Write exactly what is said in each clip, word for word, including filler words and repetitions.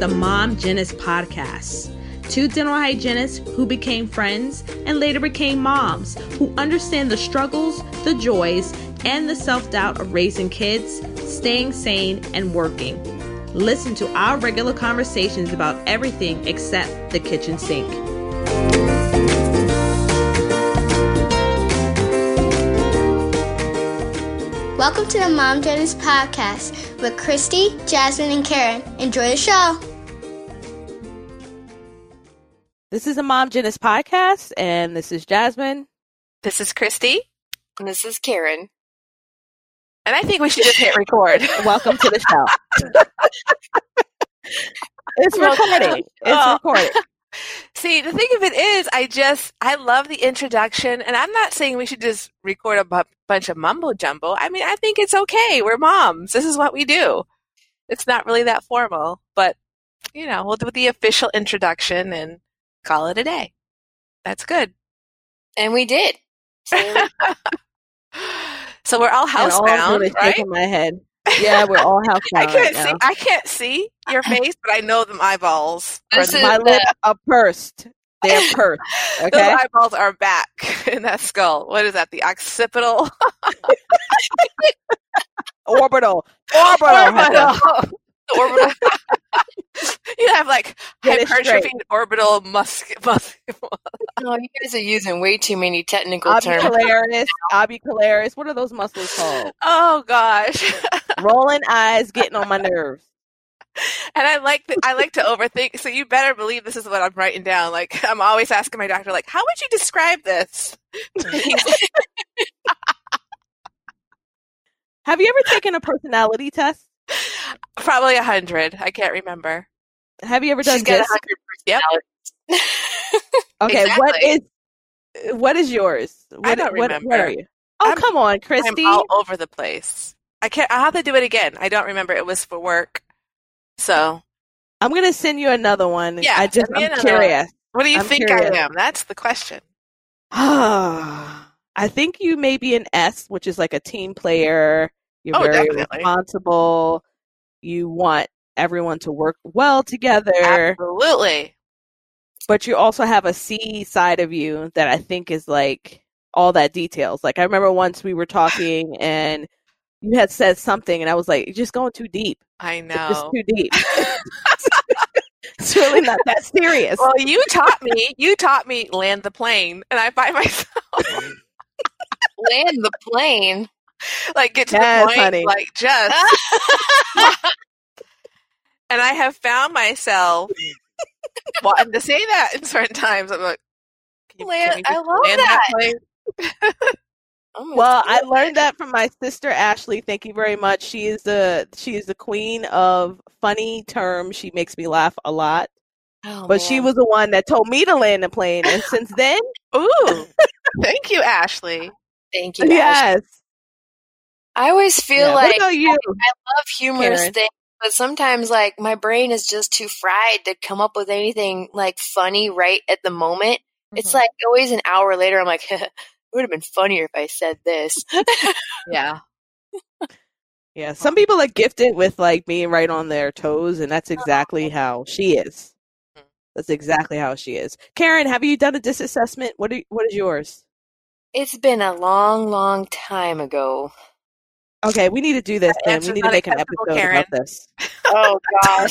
the Mom Genius Podcast. Two dental hygienists who became friends and later became moms who understand the struggles, the joys, and the self-doubt of raising kids, staying sane, and working. Listen to our regular conversations about everything except the kitchen sink. Welcome to the Mom Genius Podcast with Christy, Jasmine, and Karen. Enjoy the show. This is a Mom Genius Podcast, and this is Jasmine. This is Christy. And this is Karen. And I think we should just hit record. Welcome to the show. It's recording. It's oh. recording. See, the thing of it is, I just, I love the introduction, and I'm not saying we should just record a bu- bunch of mumbo jumbo. I mean, I think it's okay. We're moms. This is what we do. It's not really that formal, but, you know, we'll do the official introduction and call it a day. That's good. And we did. So, so we're all housebound, right? Shaking my head. Yeah, we're all housebound. I can't right see. now. I can't see your face, but I know them eyeballs. This is my the- lips are pursed. They're pursed. Okay, those eyeballs are back in that skull. What is that? The occipital, orbital, orbital, orbital. orbital. You have like Get it hypertrophy, straight. orbital, musk, musk. No, you guys are using way too many technical terms. Orbicularis, orbicularis. What are those muscles called? Oh gosh. Rolling eyes, getting on my nerves. And I like the, I like to overthink. So you better believe this is what I'm writing down. Like I'm always asking my doctor, like, how would you describe this? Have you ever taken a personality test? Probably a hundred. I can't remember. Have you ever done She's got a this? hundred Yep. personalities. Okay, Exactly. what is what is yours? What, I don't what, remember. Where are you? Oh, I'm- come on, Christy. I'm all over the place. I can't. I'll have to do it again. I don't remember. It was for work. So I'm gonna send you another one. Yeah, I just send me I'm another curious. what do you I'm think curious. I am? That's the question. I think you may be an S, which is like a team player. You're Oh, very definitely. responsible. You want everyone to work well together, Absolutely. but you also have a C side of you that I think is like all that details. Like I remember once we were talking and you had said something and I was like, you're just going too deep. I It's just know. too deep. It's really not that serious. Well, you taught me. You taught me land the plane, and I find myself Land the plane. like get to Yes, the point, honey. like just. And I have found myself wanting to say that in certain times. I'm like, can you, Land- can you I just love land that. plane? Oh my Well, I God. learned that from my sister Ashley. Thank you very much. She is the she is the queen of funny terms. She makes me laugh a lot. Oh, But she man. was the one that told me to land the plane, and since then, Ooh, thank you, Ashley. Thank you. Ash. yes. I always feel Yeah. like What about you? I love humorous Karen? things, but sometimes like my brain is just too fried to come up with anything like funny right at the moment. It's Mhm. like always an hour later, I'm like, it would have been funnier if I said this. Yeah. Yeah, some people are gifted with like being right on their toes, and that's exactly how she is. That's exactly how she is. Karen, have you done a disc assessment? What are, what is yours? It's been a long, long time ago. Okay, we need to do this That then. We answer's need to make an unacceptable, episode Karen. about this. Oh gosh.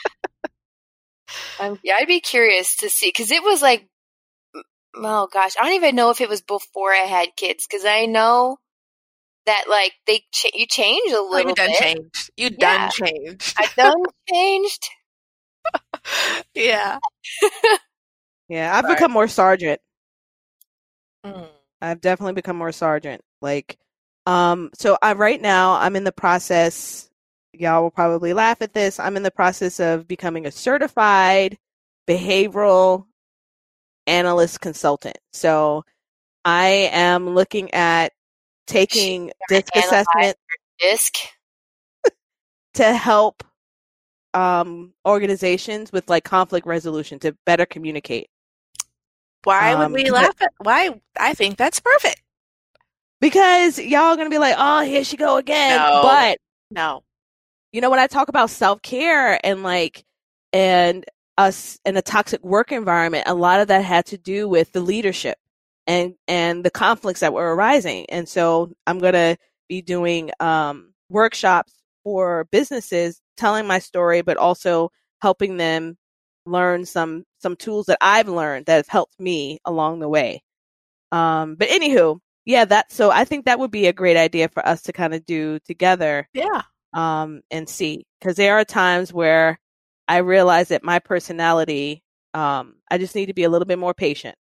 um, yeah, I'd be curious to see because it was like, oh gosh, I don't even know if it was before I had kids because I know that like they ch- you change a Oh, little you done bit. changed. You Yeah. done changed. I done changed. Yeah. Yeah, I've Right. become more sergeant. Mm. I've definitely become more sergeant. Like, um, so I right now I'm in the process. Y'all will probably laugh at this. I'm in the process of becoming a certified behavioral analyst consultant. So I am looking at taking disc analyze assessment Disc. to help um, organizations with like conflict resolution to better communicate. Why would Um, we but- laugh at? Why? I think that's perfect. Because y'all are gonna be like, oh, here she go again. No. But No. you know, when I talk about self care and like and us in a toxic work environment, a lot of that had to do with the leadership and and the conflicts that were arising. And so I'm going to be doing um, workshops for businesses, telling my story, but also helping them learn some some tools that I've learned that have helped me along the way. Um, but anywho, yeah, that so I think that would be a great idea for us to kind of do together. Yeah. Um, and see, because there are times where I realize that my personality, um, I just need to be a little bit more patient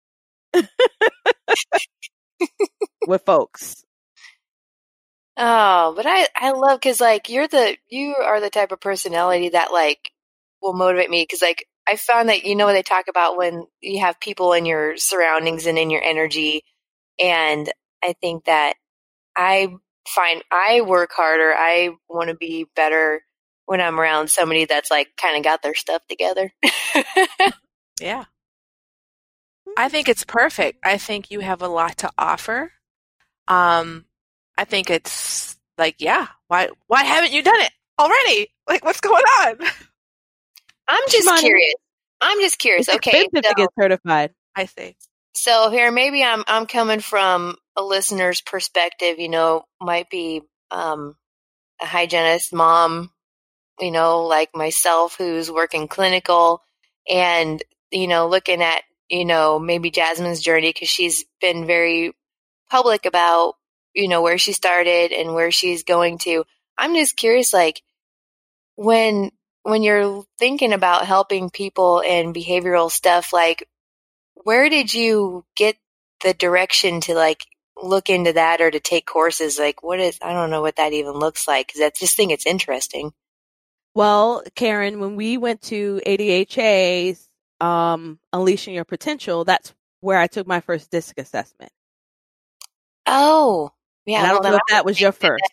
with folks. Oh, but I, I love, cause like you're the, you are the type of personality that like will motivate me. Cause like I found that, you know, what they talk about when you have people in your surroundings and in your energy. And I think that I find I work harder. I want to be better when I'm around somebody that's like kind of got their stuff together. Yeah. I think it's perfect. I think you have a lot to offer. Um, I think it's like, yeah, why why haven't you done it already? Like, what's going on? I'm just Shimani, curious. I'm just curious. It's Okay, expensive so, to get certified. I see. so here maybe I'm I'm coming from a listener's perspective. You know, might be um, a hygienist mom. You know, like myself, who's working clinical, and you know, looking at you know maybe Jasmine's journey because she's been very public about you know where she started and where she's going to. I'm just curious, like when when you're thinking about helping people and behavioral stuff, like where did you get the direction to like look into that or to take courses? Like what is, I don't know what that even looks like because I just think it's interesting. Well, Karen, when we went to A D H A's um, Unleashing Your Potential, that's where I took my first DISC assessment. Oh, yeah. And I don't well, know if that was your first.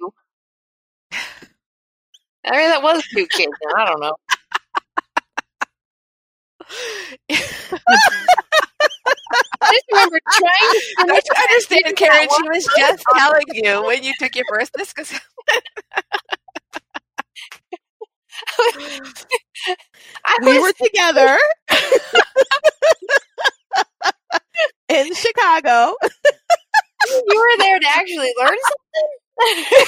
I mean, that was two kids. I don't know. I just remember trying to Don't you understand, Karen? She was just telling you when you took your first disc assessment. We were together in Chicago. You were there to actually learn something?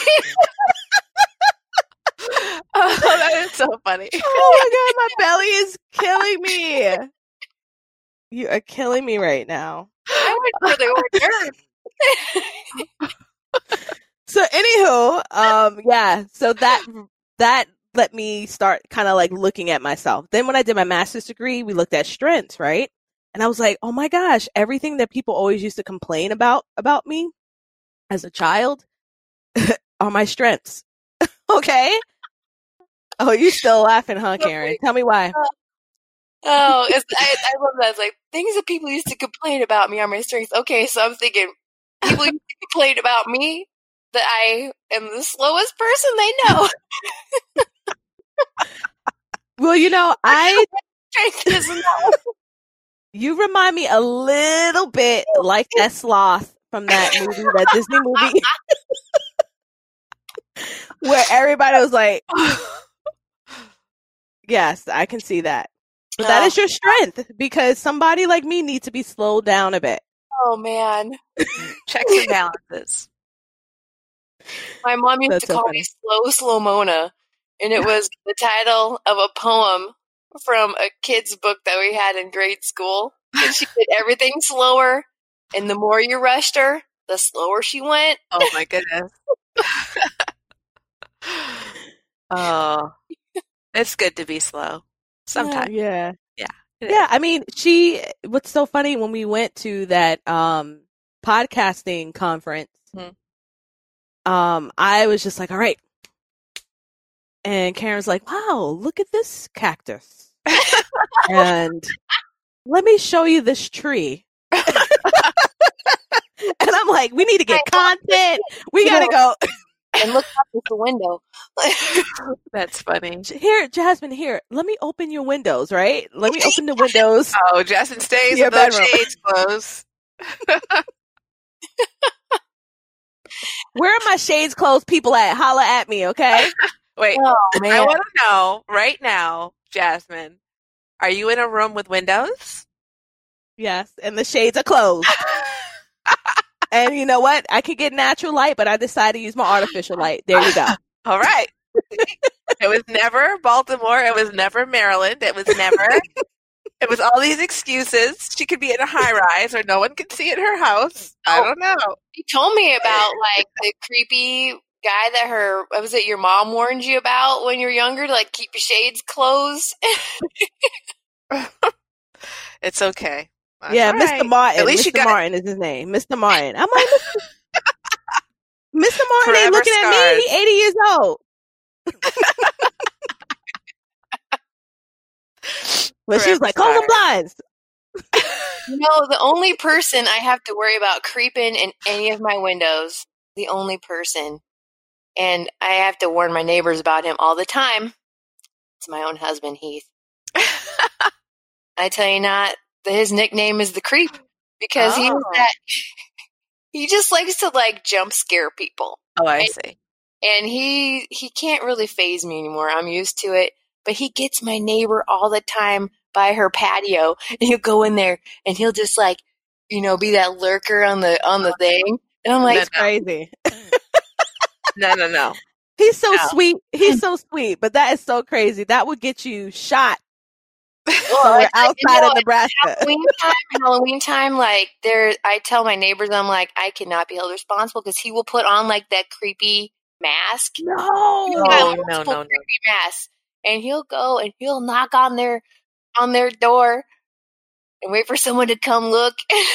Oh, that is so funny. Oh my god, my belly is killing me. You are killing me right now. I went for the hors d'oeuvres. So anywho, um, yeah, so that that let me start kind of like looking at myself. Then when I did my master's degree, we looked at strengths, right? And I was like, oh my gosh, everything that people always used to complain about about me as a child are my strengths. Okay. Oh, you still laughing, huh, Karen? Tell me why. Oh, it's, I, I love that. It's like things that people used to complain about me are my strengths. Okay, so I'm thinking people used to complain about me that I am the slowest person they know. Well, you know, I Strength is no. you remind me a little bit like that sloth from that movie, that Disney movie, where everybody was like, yes, I can see that. But that Oh. is your strength, because somebody like me needs to be slowed down a bit. Oh man, Checks and balances. my mom used That's to so call funny. me Slow Slow Mona, and it was the title of a poem from a kid's book that we had in grade school. And she did everything slower, and the more you rushed her, the slower she went. Oh my goodness. Oh, it's good to be slow sometimes. Yeah. Yeah. Yeah, I mean, she, what's so funny, when we went to that um podcasting conference, Mhm. um, I was just like, all right. And Karen's like, wow, look at this cactus. And let me show you this tree. And I'm like, we need to get content. We You gotta know- go. And look up at the window. That's funny. Here, Jasmine, here, let me open your windows, right? Let me open the windows. Oh, Justin stays Your with those bedroom. shades closed. Where are my shades closed people at? Holla at me, okay? Wait, Oh I man, want to know right now, Jasmine, are you in a room with windows? Yes, and the shades are closed. And you know what? I could get natural light, but I decided to use my artificial light. There you go. All right. It was never Baltimore. It was never Maryland. It was never. It was all these excuses. She could be in a high rise or no one could see in her house. I don't know. You told me about like the creepy guy that her, was it your mom warned you about when you were younger to like keep your shades closed? It's okay. That's yeah, right. Mister Martin. At least Mister you got Martin is his name. Mister Martin. I'm like, Mister Martin Forever ain't looking scars. at me. He's eighty years old. Well, she was Forever like, close the scars. blinds. No, the only person I have to worry about creeping in any of my windows, the only person, and I have to warn my neighbors about him all the time, it's my own husband, Heath. I tell you not, his nickname is the Creep because he's Oh. that, he just likes to like jump scare people. Oh, I And- see. And he he can't really faze me anymore. I'm used to it. But he gets my neighbor all the time by her patio, and he'll go in there and he'll just like, you know, be that lurker on the on the thing. And I'm like, It's crazy. No, no, no. He's so No. sweet. He's so sweet, but that is so crazy. That would get you shot well, somewhere it's like, you outside know, of Nebraska. Halloween time, Halloween time, like there, I tell my neighbors, I'm like, I cannot be held responsible because he will put on like that creepy mask. No. He's Oh, got no, multiple no, no. creepy masks, and he'll go and he'll knock on their on their door and wait for someone to come look.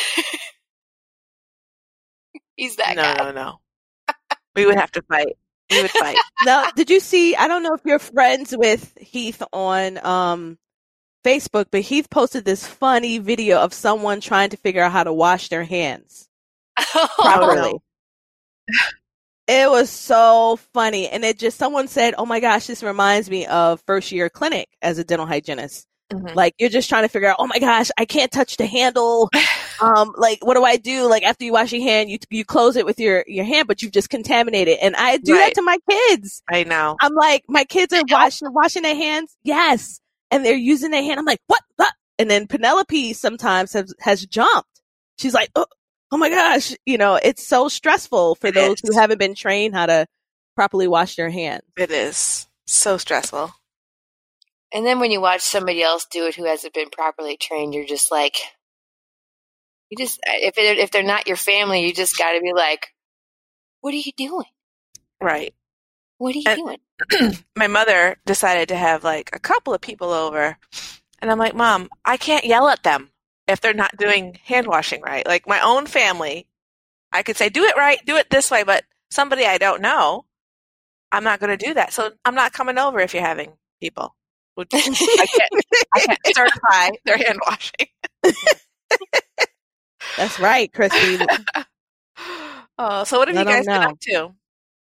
He's that No, guy. no, no. We would have to fight. We would fight. Now, did you see? I don't know if you're friends with Heath on um, Facebook, but Heath posted this funny video of someone trying to figure out how to wash their hands properly. It was so funny, and it just someone said, "Oh my gosh, this reminds me of first year clinic as a dental hygienist." Mhm. Like you're just trying to figure out, "Oh my gosh, I can't touch the handle." Um, like what do I do? Like after you wash your hand, you you close it with your your hand, but you've just contaminated. And I do Right. that to my kids. I know. I'm like, my kids are washing washing their hands, yes, and they're using their hand. I'm like, what? What? And then Penelope sometimes has has jumped. She's like, oh, oh my gosh, you know, it's so stressful for It those is. who haven't been trained how to properly wash their hands. It is so stressful. And then when you watch somebody else do it who hasn't been properly trained, you're just like, you just if it, if they're not your family, you just got to be like, what are you doing? Right. What are you And- doing? My mother decided to have like a couple of people over, and I'm like, Mom, I can't yell at them if they're not doing hand washing right. Like my own family, I could say, do it right, do it this way, but somebody I don't know, I'm not going to do that. So I'm not coming over if you're having people. Which I can't, I can't certify their hand washing. That's right, Christy. Oh, so what have Let you guys 'em been know. up to?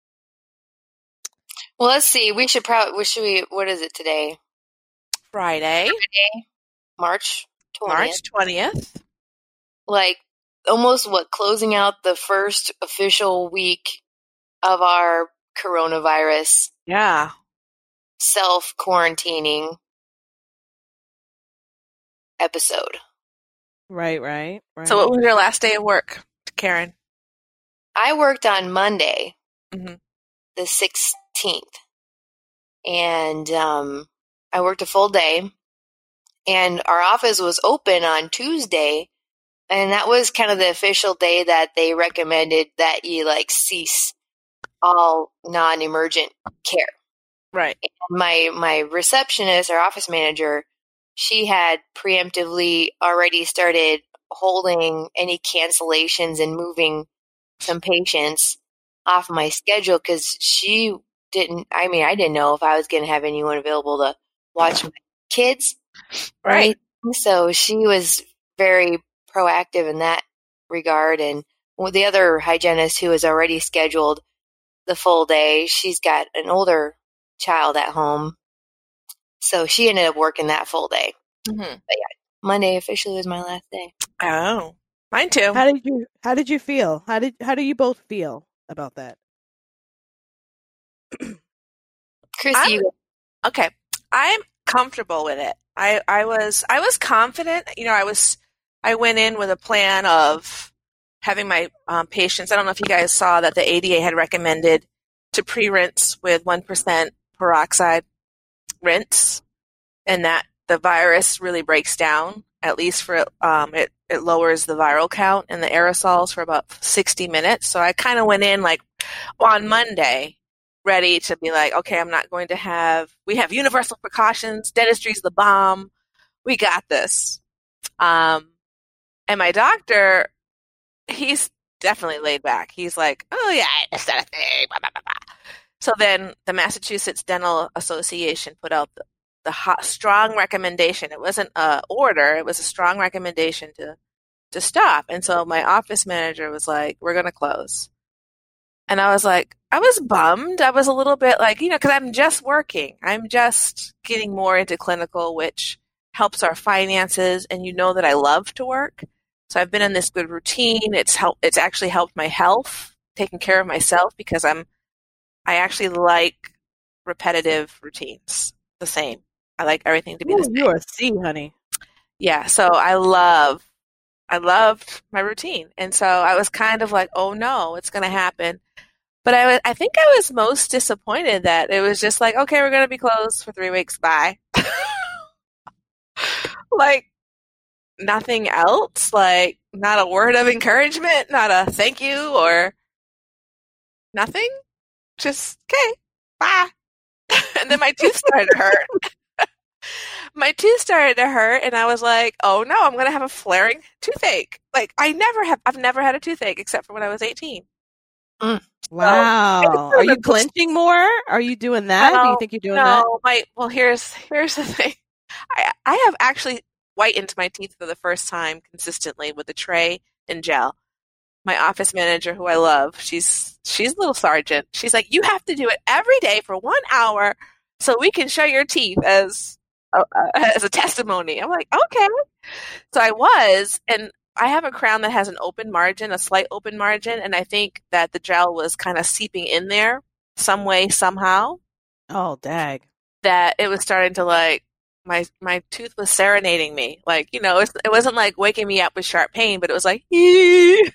Well, let's see. We should probably. We should we. What is it today? Friday, March twentieth. March twentieth. Like almost what closing out the first official week of our coronavirus Yeah. self quarantining episode. Right, right, right. So what was your last day of work, Karen? I worked on Monday, Mhm. the sixteenth, and um, I worked a full day. And our office was open on Tuesday, and that was kind of the official day that they recommended that you like cease all non-emergent care. Right. My my receptionist, our office manager, she had preemptively already started holding any cancellations and moving some patients off my schedule because she didn't. I mean, I didn't know if I was going to have anyone available to watch my kids. Right. Right. So she was very proactive in that regard. And with the other hygienist who was already scheduled the full day, she's got an older child at home. So she ended up working that full day. Mhm. Monday officially was my last day. Oh, mine too. How did you how did you feel? How did how do you both feel about that? Chrissy, I'm- you Okay. I'm comfortable with it. I, I was I was confident. You know, I was I went in with a plan of having my um, patients. I don't know if you guys saw that the A D A had recommended to pre-rinse with one percent peroxide rinse, and that the virus really breaks down. At least for um, it, it lowers the viral count in the aerosols for about sixty minutes. So I kind of went in like on Monday, ready to be like, okay, I'm not going to have. We have universal precautions. Dentistry's the bomb. We got this. Um, and my doctor, he's definitely laid back. He's like, oh yeah, it's not a thing. Blah, blah, blah, blah. So then the Massachusetts Dental Association put out the the hot, strong recommendation. It wasn't an order. It was a strong recommendation to, to stop. And so my office manager was like, we're going to close. And I was like, I was bummed. I was a little bit like, you know, because I'm just working. I'm just getting more into clinical, which helps our finances. And you know that I love to work. So I've been in this good routine. It's helped. It's actually helped my health, taking care of myself, because I'm, I actually like repetitive routines, the same. I like everything to be Ooh, the same. You're a C, honey. Yeah, so I love, I loved my routine. And so I was kind of like, oh no, it's going to happen. But I, was, I think I was most disappointed that it was just like, okay, we're going to be closed for three weeks. Bye. Like, nothing else. Like, not a word of encouragement, not a thank you or nothing. Just, okay, bye. And then my tooth started to hurt. My tooth started to hurt, and I was like, oh no, I'm going to have a flaring toothache. Like, I never have, I've never had a toothache except for when I was eighteen. Mm. Wow. So, Are you clenching more? Are you doing that? No, Do you think you're doing no, that? my, well, here's, here's the thing. I, I have actually whitened my teeth for the first time consistently with a tray and gel. My office manager, who I love, she's, she's a little sergeant. She's like, you have to do it every day for one hour so we can show your teeth as, uh, as a testimony. I'm like, okay. So I was, and I have a crown that has an open margin, a slight open margin, and I think that the gel was kind of seeping in there some way, somehow, Oh, dag. that it was starting to like, my my tooth was serenading me. Like, you know, it, it wasn't like waking me up with sharp pain, but it was like, like,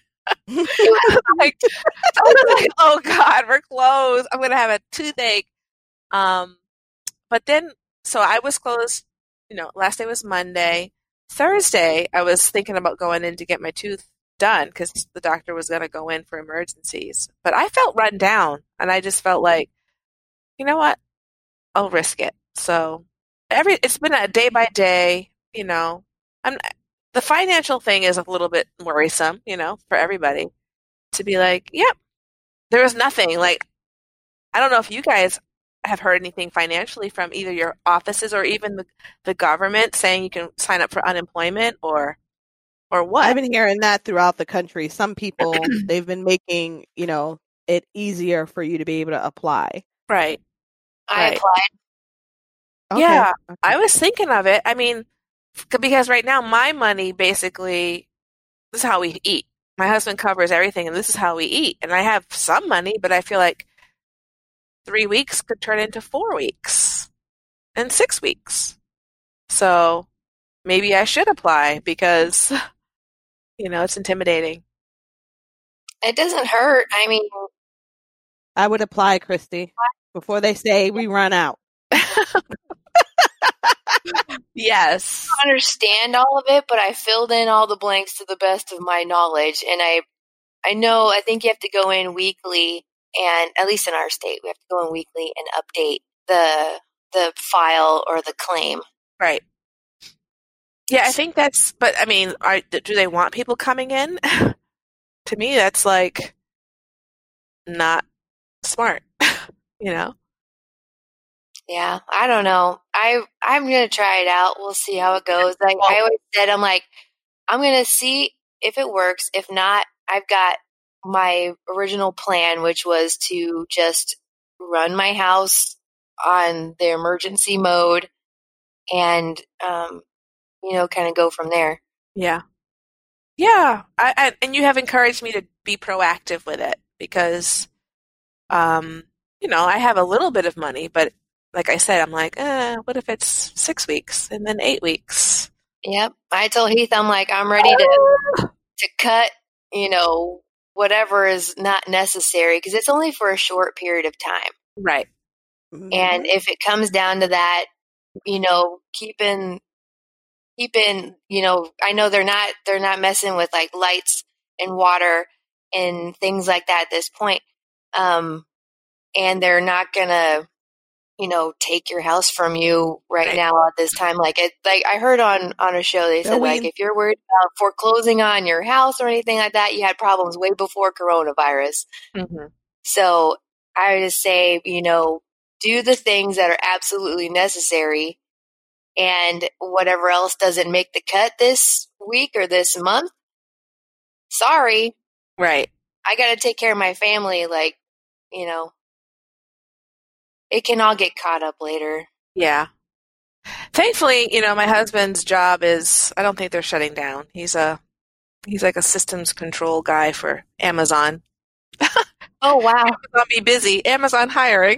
I was like, oh God, we're closed. I'm going to have a toothache. Um, but then, so I was closed, you know, last day was Monday. Thursday, I was thinking about going in to get my tooth done because the doctor was going to go in for emergencies. But I felt run down, and I just felt like, you know what? I'll risk it. So every it's been a day by day, you know. I'm the financial thing is a little bit worrisome, you know, for everybody to be like, yep, there was nothing. Like, I don't know if you guys have heard anything financially from either your offices or even the, the government saying you can sign up for unemployment or or what? I've been hearing that throughout the country. Some people, they've been making, you know, it easier for you to be able to apply. Right. I Right. applied. Okay. Yeah, Okay. I was thinking of it. I mean, c- because right now my money basically, this is how we eat. My husband covers everything, and this is how we eat. And I have some money, but I feel like three weeks could turn into four weeks and six weeks. So maybe I should apply because, you know, it's intimidating. It doesn't hurt. I mean, I would apply, Christy, before they say we run out. Yes. I don't understand all of it, but I filled in all the blanks to the best of my knowledge. And I, I know, I think you have to go in weekly, and at least in our state, we have to go in weekly and update the the file or the claim. Right. Yeah, I think that's, but I mean, are, do they want people coming in? To me, that's like not smart, you know? Yeah, I don't know. I I'm gonna try it out. We'll see how it goes. Like I always said, I'm like, I'm gonna see if it works. If not, I've got my original plan, which was to just run my house on the emergency mode, and um, you know, kind of go from there. Yeah. Yeah. I, I, and you have encouraged me to be proactive with it because, um, you know, I have a little bit of money, but like I said, I'm like, eh, what if it's six weeks and then eight weeks? Yep. I told Heath, I'm like, I'm ready to to cut, you know, whatever is not necessary because it's only for a short period of time. Right. Mhm. And if it comes down to that, you know, keeping keeping, you know, I know they're not they're not messing with like lights and water and things like that at this point. Um, and they're not gonna, you know, take your house from you right, Right. now at this time. Like it, like I heard on on a show, they They're said like waiting- if you're worried about foreclosing on your house or anything like that, you had problems way before coronavirus. Mm-hmm. So I would just say, you know, do the things that are absolutely necessary, and whatever else doesn't make the cut this week or this month, sorry, Right. I got to take care of my family. Like, you know, it can all get caught up later. Yeah. Thankfully, you know, my husband's job is, I don't think they're shutting down. He's a, he's like a systems control guy for Amazon. Oh, wow. Amazon be busy. Amazon hiring.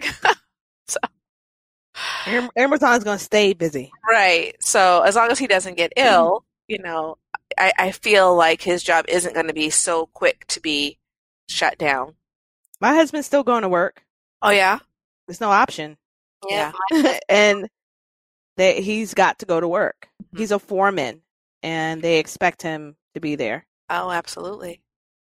Am- Amazon's going to stay busy. Right. So as long as he doesn't get ill, you know, I, I feel like his job isn't going to be so quick to be shut down. My husband's still going to work. Oh, yeah? There's no option. Yeah. And they, he's got to go to work. Mhm. He's a foreman, and they expect him to be there. Oh, absolutely.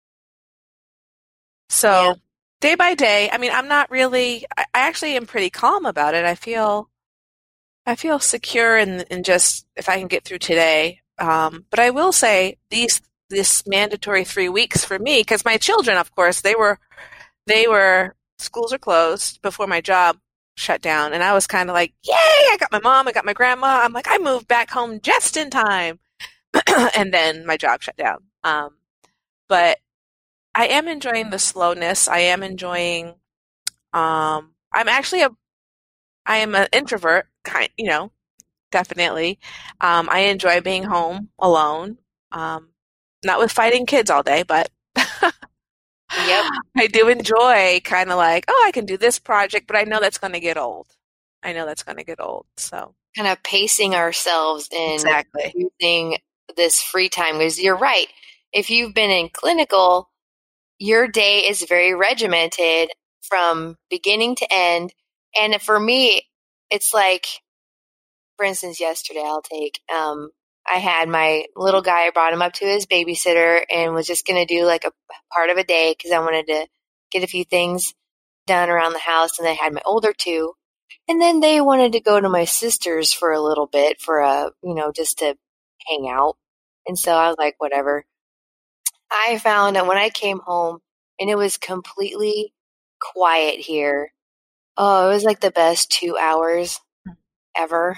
So Yeah. day by day, I mean, I'm not really, I, I actually am pretty calm about it. I feel, I feel secure in, in just, if I can get through today. Um, but I will say these, this mandatory three weeks for me, because my children, of course, they were, they were, schools are closed before my job shut down. And I was kind of like, yay, I got my mom, I got my grandma. I'm like, I moved back home just in time. And then my job shut down. Um, but I am enjoying the slowness. I am enjoying, um, I'm actually a, I am an introvert, kind, you know, definitely. Um, I enjoy being home alone. Um, not with fighting kids all day, but Yep. I do enjoy kind of like, oh, I can do this project, but I know that's going to get old. I know that's going to get old. So Kind of pacing ourselves and exactly. using this free time. Because you're right. If you've been in clinical, your day is very regimented from beginning to end. And for me, it's like, for instance, yesterday I'll take, um, I had my little guy, I brought him up to his babysitter and was just going to do like a part of a day because I wanted to get a few things done around the house. And I had my older two. And then they wanted to go to my sister's for a little bit for a, you know, just to hang out. And so I was like, whatever. I found that when I came home and it was completely quiet here, oh, it was like the best two hours ever.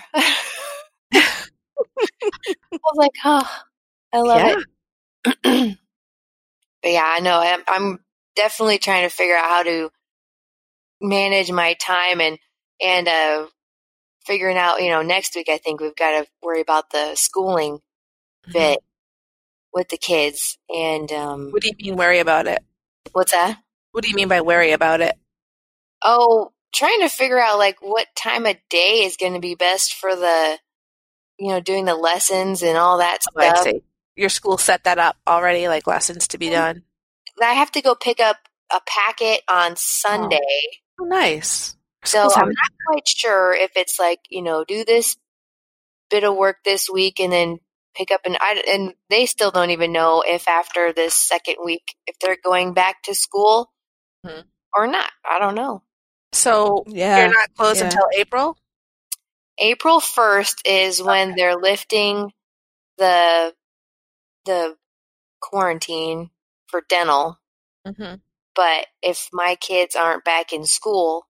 I was like, oh, I love Yeah. it. But yeah, I know. I'm, I'm definitely trying to figure out how to manage my time and, and, uh, figuring out, you know, next week, I think we've got to worry about the schooling bit with the kids. And, um, What do you mean worry about it? what's that? What do you mean by worry about it? Oh, trying to figure out like what time of day is going to be best for the, you know, doing the lessons and all that Oh, I stuff. see. Your school set that up already, like lessons to be done. I have to go pick up a packet on Sunday. Oh, nice. So Schools have I'm not quite sure if it's like, you know, do this bit of work this week and then pick up an, I, and they still don't even know if after this second week, if they're going back to school Mhm. or not. I don't know. So Yeah. you're not closed Yeah. until April? April first is when they're lifting the, the quarantine for dental. Mm-hmm. But if my kids aren't back in school,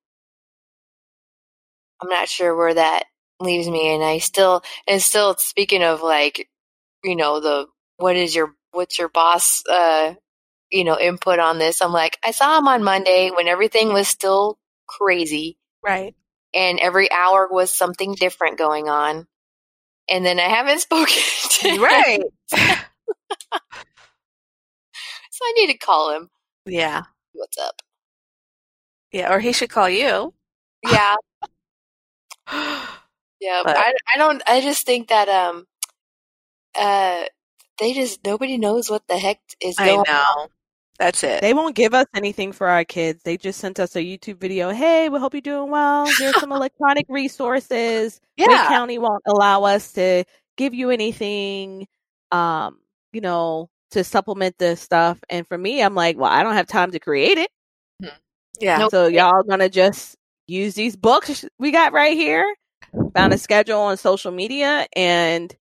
I'm not sure where that leaves me. And I still, and still speaking of like, you know, the, what is your, what's your boss, uh, you know, input on this? I'm like, I saw him on Monday when everything was still crazy Right. and every hour was something different going on. And then I haven't spoken to him. Right. So I need to call him. Yeah. What's up? Yeah. Or he should call you. Yeah. Yeah, But- I, I don't. I just think that um, uh, they just nobody knows what the heck is I going on. know. That's it. They won't give us anything for our kids. They just sent us a YouTube video. Hey, we hope you're doing well. Here's some electronic resources. Wake Yeah. County won't allow us to give you anything, um, you know, to supplement this stuff. And for me, I'm like, well, I don't have time to create it. Yeah. Nope. So y'all gonna just use these books we got right here. Found a schedule on social media and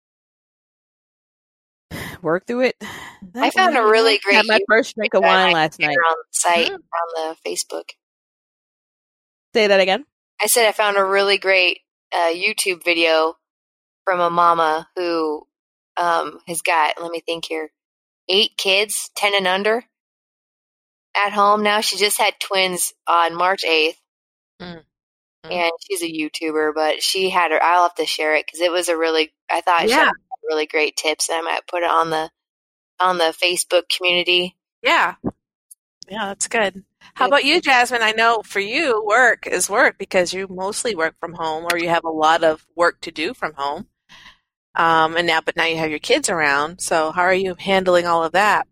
work through it. That I found way, a you really know, great Had my YouTube first drink of video I wine might last share night. on the site Mhm. on the Facebook. Say that again. I said I found a really great uh, YouTube video from a mama who um, has got, let me think here, eight kids, ten and under, at home now. She just had twins on March eighth, Mm. Mm. and she's a YouTuber, but she had her, I'll have to share it because it was a really, I thought she Yeah. had really great tips, and I might put it on the on the Facebook community. Yeah. Yeah, that's good. How Yep. about you, Jasmine? I know for you, work is work because you mostly work from home or you have a lot of work to do from home. Um, and now, but now you have your kids around. So how are you handling all of that?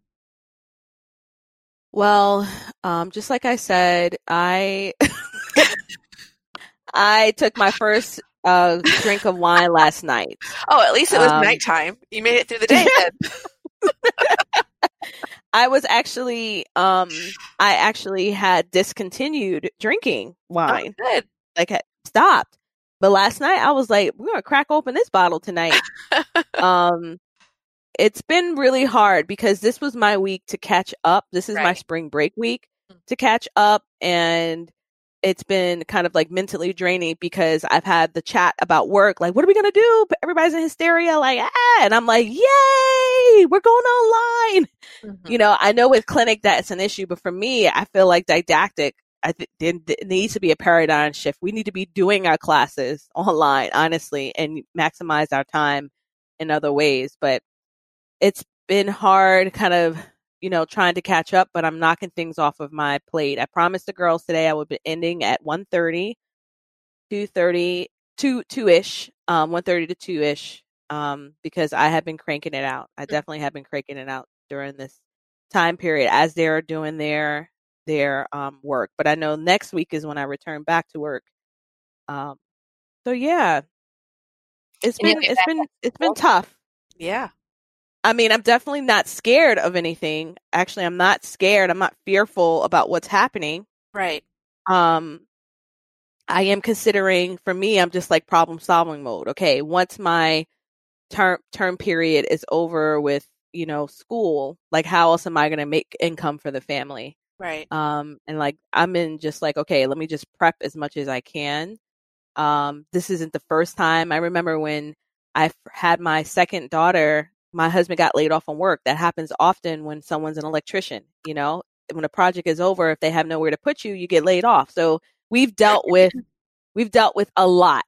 Well, um, just like I said, I I took my first uh, drink of wine last night. Oh, at least it was Um, nighttime. You made it through the day then. I was actually, um, I actually had discontinued drinking wine, Oh, good. like had stopped. But last night I was like, we're gonna crack open this bottle tonight. um, it's been really hard because this was my week to catch up. This is my Right. spring break week to catch up, and it's been kind of like mentally draining because I've had the chat about work, like, what are we gonna do? But everybody's in hysteria, like, ah, and I'm like, yay, we're going online. Mhm. You know, I know with clinic that's an issue, but for me, I feel like didactic, I think there needs to be a paradigm shift. We need to be doing our classes online, honestly, and maximize our time in other ways. But it's been hard kind of, you know, trying to catch up, but I'm knocking things off of my plate. I promised the girls today I would be ending at one thirty, two thirty, two, two-ish, um, one thirty to two-ish, um, because I have been cranking it out. I definitely have been cranking it out during this time period as they're doing their their um, work. But I know next week is when I return back to work. Um, so yeah, it's And you'll been be it's back been at it's been school? tough. Yeah. I mean, I'm definitely not scared of anything. Actually, I'm not scared. I'm not fearful about what's happening. Right. Um, I am considering, for me, I'm just like problem solving mode. Okay, once my term term period is over with, you know, school, like how else am I going to make income for the family? Right. Um, and like I'm in just like, okay, let me just prep as much as I can. Um, this isn't the first time. I remember when I f- had my second daughter, my husband got laid off from work. That happens often when someone's an electrician, you know, when a project is over, if they have nowhere to put you, you get laid off. So we've dealt with, we've dealt with a lot.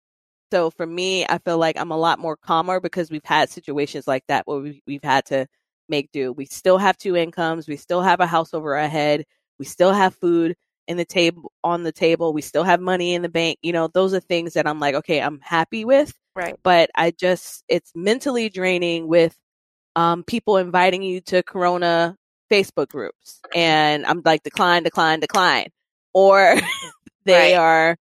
So for me, I feel like I'm a lot more calmer because we've had situations like that where we've, we've had to make do. We still have two incomes. We still have a house over our head. We still have food in the table on the table. We still have money in the bank. You know, those are things that I'm like, okay, I'm happy with. Right. But I just, it's mentally draining with um, people inviting you to Corona Facebook groups. And I'm like, decline, decline, decline. Or they Right.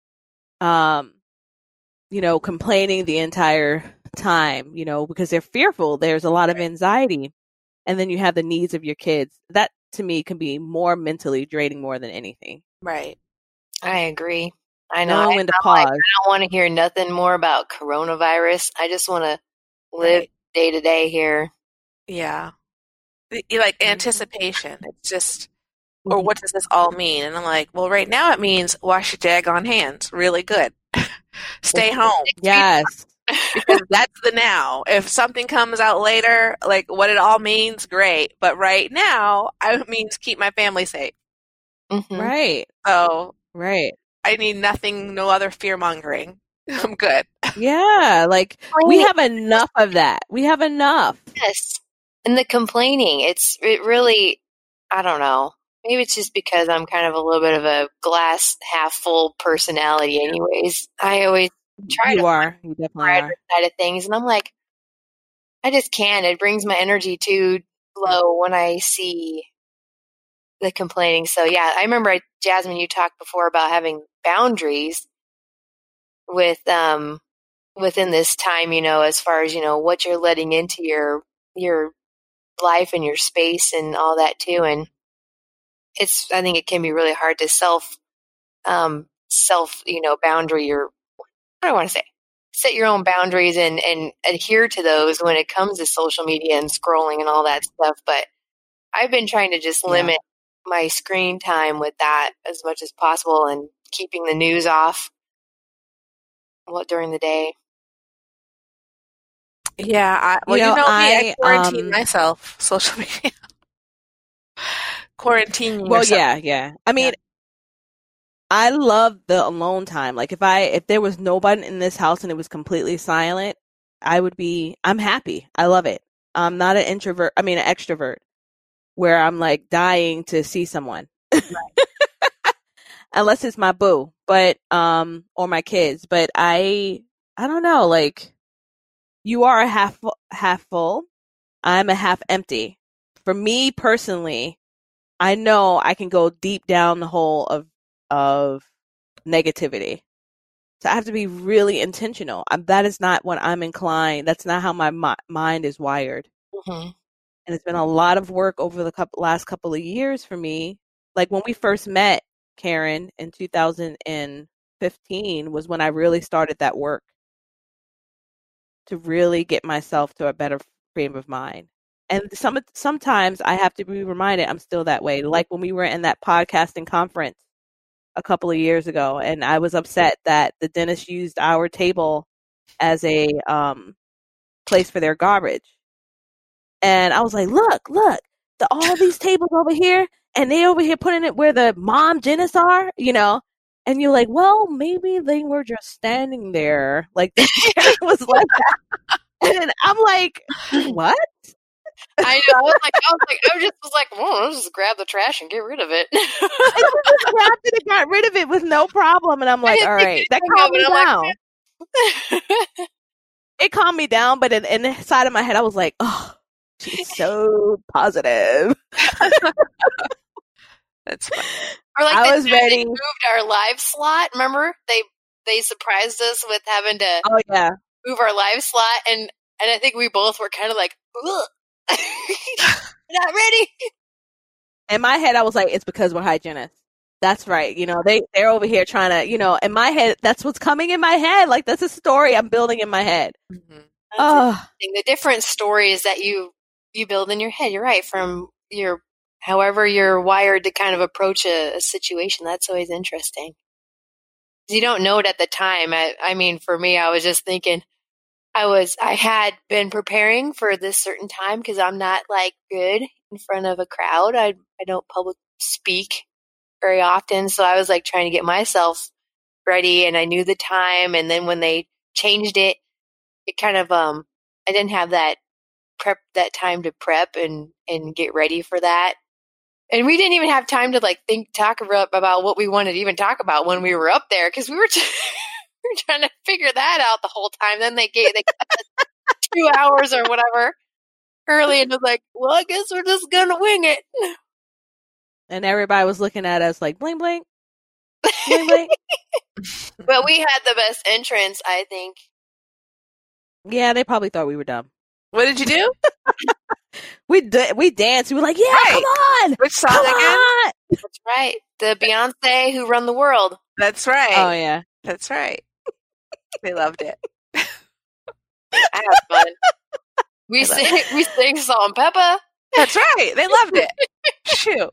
are, um, you know, complaining the entire time, you know, because they're fearful. There's a lot of anxiety. And then you have the needs of your kids. That to me can be more mentally draining more than anything. Right. I agree. I know. Knowing I, when to I'm pause. like, I don't want to hear nothing more about coronavirus. I just want to live Right. day to day here. Yeah. Y- y- Like Mhm. anticipation. It's just, or what does this all mean? And I'm like, well, right now it means wash your daggone hands really good. Stay home. Yes. Because that's the now. If something comes out later, like what it all means, great. But right now, it means keep my family safe. Mhm. Right. So Right. I need nothing, no other fear mongering. I'm good. Yeah. Like we Complaining- have enough of that. We have enough. Yes. And the complaining, it's it really, I don't know. maybe it's just because I'm kind of a little bit of a glass half full personality anyways. I always try You to are. find You the definitely brighter are. side of things, and I'm like, I just can't. It brings my energy too low when I see the complaining. So yeah, I remember, Jasmine, you talked before about having boundaries with um within this time, you know, as far as, you know, what you're letting into your your life and your space and all that too. And it's, I think it can be really hard to self um self, you know, boundary your, what do I want to say? Set your own boundaries and, and adhere to those when it comes to social media and scrolling and all that stuff. But I've been trying to just limit yeah. my screen time with that as much as possible and keeping the news off what during the day. Yeah, I, well, You you know, know, me, I I, quarantine um, myself, social media. Quarantining Well, yourself. yeah, yeah. I mean, Yeah. I love the alone time. Like if I if there was nobody in this house and it was completely silent, I would be I'm happy. I love it. I'm not an introvert, I mean an extrovert where I'm like dying to see someone. Unless it's my boo, but um or my kids, but I I don't know, like you are a half half full. I'm a half empty. For me personally, I know I can go deep down the hole of of negativity. So I have to be really intentional. Um, that is not what I'm inclined. That's not how my mi- mind is wired. Mm-hmm. And it's been a lot of work over the couple, last couple of years for me. Like when we first met, Karen, in two thousand fifteen was when I really started that work to really get myself to a better frame of mind. And some sometimes I have to be reminded I'm still that way. Like when we were in that podcasting conference a couple of years ago, and I was upset that the dentist used our table as a um, place for their garbage. And I was like, look, look, the, all these tables over here, and they over here putting it where the mom dentists are, you know? And you're like, well, maybe they were just standing there. Like, the chair was like that. And I'm like, what? I know. I was like, I was like, I just was like, well, I'll just grab the trash and get rid of it. And we just grabbed it and got rid of it with no problem. And I'm like, all right, that calmed me down. Like, it calmed me down, but in, in the side of my head, I was like, oh, she's so positive. That's funny. Or like I the was time ready. They moved our live slot. Remember, they they surprised us with having to oh yeah move our live slot, and and I think we both were kind of like, not ready. In my head, I was like, it's because we're hygienists. That's right. You know, they, they're over here trying to, you know, in my head, that's what's coming in my head. Like, that's a story I'm building in my head. Mm-hmm. Oh, The different stories that you, you build in your head. You're right. From your, however you're wired to kind of approach a, a situation. That's always interesting. You don't know it at the time. I, I mean, for me, I was just thinking, I was, I had been preparing for this certain time because I'm not like good in front of a crowd. I, I don't public speak very often. So I was like trying to get myself ready, and I knew the time. And then when they changed it, it kind of, um, I didn't have that prep, that time to prep and, and get ready for that. And we didn't even have time to like think, talk about, about what we wanted to even talk about when we were up there. Cause we were, t- we were trying to figure that out the whole time. Then they gave, they cut us two hours or whatever early, and was like, well, I guess we're just going to wing it. and everybody was looking at us like, bling, bling, bling, bling. But we had the best entrance, I think. Yeah, they probably thought we were dumb. What did you do? we d- we danced. We were like, yeah, Right. come on. Which song Come again? on. That's right. The Beyonce Who Run the World. That's right. Oh, yeah. That's right. They loved it. I had fun. We sing, we sing Salt and Peppa. That's right. They loved it. Shoot.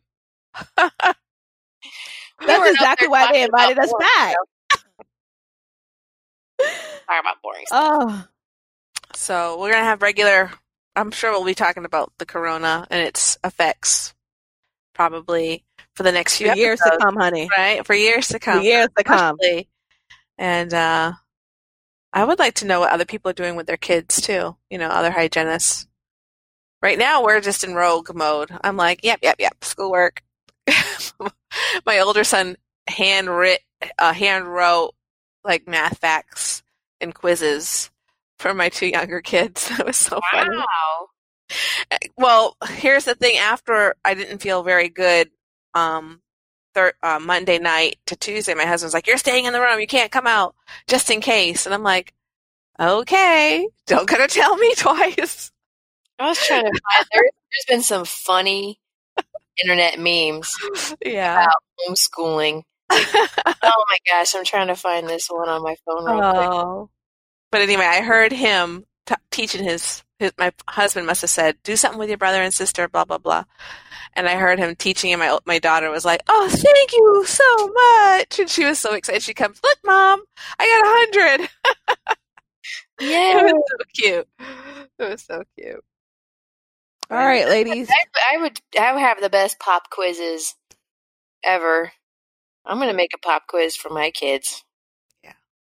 We That's weren't up exactly there why they talking about invited us boring back. stuff. Talking about boring stuff. Oh, So we're going to have regular, I'm sure we'll be talking about the corona and its effects probably for the next few for years to episodes, come, honey. right? For years to For come. years to come. Especially. And uh, I would like to know what other people are doing with their kids too, you know, other hygienists. Right now we're just in rogue mode. I'm like, yep, yep, yep, schoolwork. my older son hand writ, uh, hand wrote like math facts and quizzes for my two younger kids. That was so wow. funny. Well, here's the thing. After I didn't feel very good, um, thir- uh, Monday night to Tuesday, my husband's like, "You're staying in the room. You can't come out, just in case." And I'm like, "Okay, don't gotta tell me twice." I was trying to find. There, there's been some funny internet memes Yeah. about homeschooling. Oh my gosh, I'm trying to find this one on my phone real quick. Oh. But anyway, I heard him t- teaching his, his, my husband must have said, do something with your brother and sister, blah, blah, blah. And I heard him teaching, and my, my daughter was like, oh, thank you so much. And she was so excited. She comes, look, Mom, I got a hundred. Yeah. It was so cute. It was so cute. All right, ladies. I, I would I would have the best pop quizzes ever. I'm going to make a pop quiz for my kids. Yeah.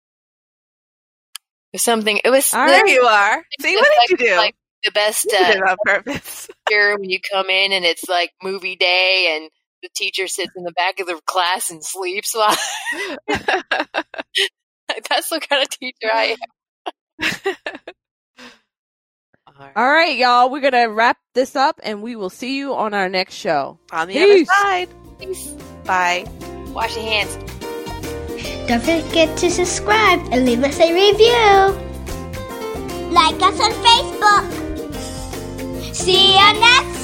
It was something, it was, All There right. you are. See, what like, did you do? like the best You did uh, it on purpose. year when you come in and it's like movie day and the teacher sits in the back of the class and sleeps while that's the kind of teacher I am. All right, y'all. We're going to wrap this up, and we will see you on our next show. On the Peace. other side. Peace. Bye. Wash your hands. Don't forget to subscribe and leave us a review. Like us on Facebook. See you next